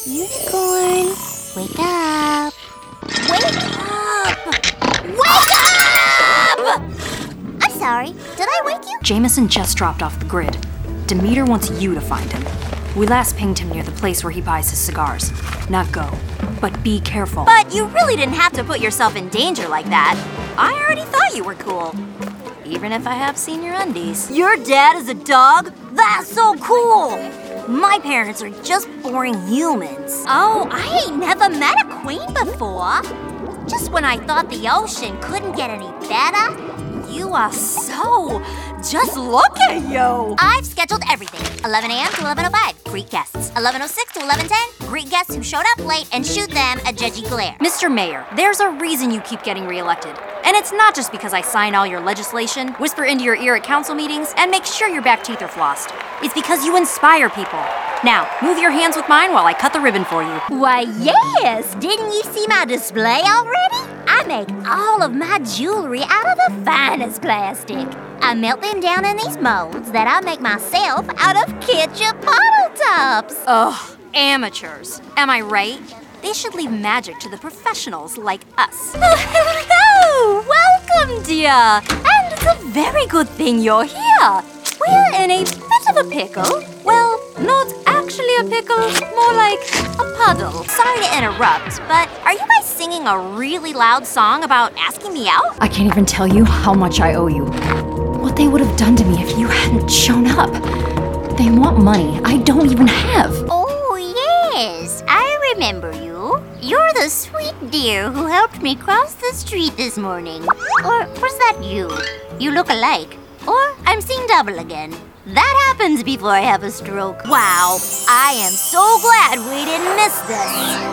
Unicorn, wake up. Wake up! Wake up! I'm sorry, did I wake you? Jameson just dropped off the grid. Demeter wants you to find him. We last pinged him near the place where he buys his cigars. Now go, but be careful. But you really didn't have to put yourself in danger like that. I already thought you were cool. Even if I have seen your undies. Your dad is a dog? That's so cool! My parents are just boring humans. Oh, I ain't never met a queen before. Just when I thought the ocean couldn't get any better, you are so... Just look at you! I've scheduled everything. 11 a.m. to 11:05, greet guests. 11:06 to 11:10, greet guests who showed up late and shoot them a judgy glare. Mr. Mayor, there's a reason you keep getting reelected. And it's not just because I sign all your legislation, whisper into your ear at council meetings, and make sure your back teeth are flossed. It's because you inspire people. Now, move your hands with mine while I cut the ribbon for you. Why, yes! Didn't you see my display already? I make all of my jewelry out of the finest plastic. I melt them down in these molds that I make myself out of ketchup bottle tops. Ugh, amateurs. Am I right? They should leave magic to the professionals like us. Oh, welcome, dear. And it's a very good thing you're here. We're in a bit of a pickle. Well, not actually a pickle, more like a puddle. Sorry to interrupt, but are you guys singing a really loud song about asking me out? I can't even tell you how much I owe you. What they would have done to me if you hadn't shown up. They want money I don't even have. Oh, yes, I remember you. You're the sweet dear who helped me cross the street this morning. Or was that you? You look alike. Or I'm seeing double again. That happens before I have a stroke. Wow, I am so glad we didn't miss this.